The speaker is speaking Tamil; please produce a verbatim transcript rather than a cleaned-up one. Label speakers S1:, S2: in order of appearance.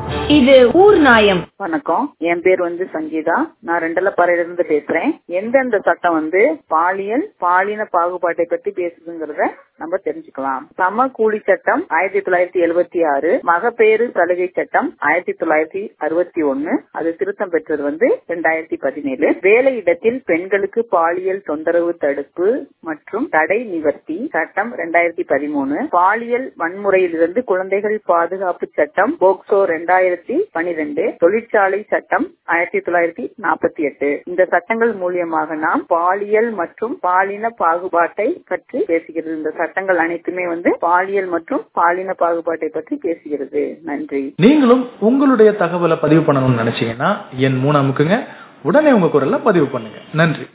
S1: இது ஊர் நாயம்.
S2: வணக்கம், என் பேர் வந்து சங்கீதா. நான் ரெண்டலப்பாறையில இருந்து பேசுறேன். எந்தெந்த சட்டம் வந்து பாலியல் பாலின பாகுபாட்டை பத்தி பேசுதுங்கிறத நம்ம தெரிஞ்சுக்கலாம். சம கூலி சட்டம் ஆயிரத்தி தொள்ளாயிரத்தி எழுபத்தி ஆறு, மகப்பேறு சலுகை சட்டம் ஆயிரத்தி தொள்ளாயிரத்தி அறுபத்தி ஒன்னு, அது திருத்தம் பெற்றது வந்து இரண்டாயிரத்தி பதினேழு. வேலை இடத்தில் பெண்களுக்கு பாலியல் தொந்தரவு தடுப்பு மற்றும் தடை நிவர்த்தி சட்டம் இரண்டாயிரத்தி பதிமூணு. பாலியல் வன்முறையிலிருந்து குழந்தைகள் பாதுகாப்பு சட்டம் போக்சோ இரண்டாயிரத்தி பனிரெண்டு. தொழிற்சாலை சட்டம் ஆயிரத்தி தொள்ளாயிரத்தி நாற்பத்தி எட்டு. இந்த சட்டங்கள் மூலியமாக நாம் பாலியல் மற்றும் பாலின பாகுபாட்டை பற்றி பேசுகிறது. இந்த சட்டங்கள் அனைத்துமே வந்து பாலியல் மற்றும் பாலின பாகுபாட்டை பற்றி பேசுகிறது. நன்றி.
S3: நீங்களும் உங்களுடைய தகவலை பதிவு பண்ணணும்னு நினைச்சீங்கன்னா என் மூணு அமுக்குங்க, உடனே உங்க குரல்ல பதிவு பண்ணுங்க. நன்றி.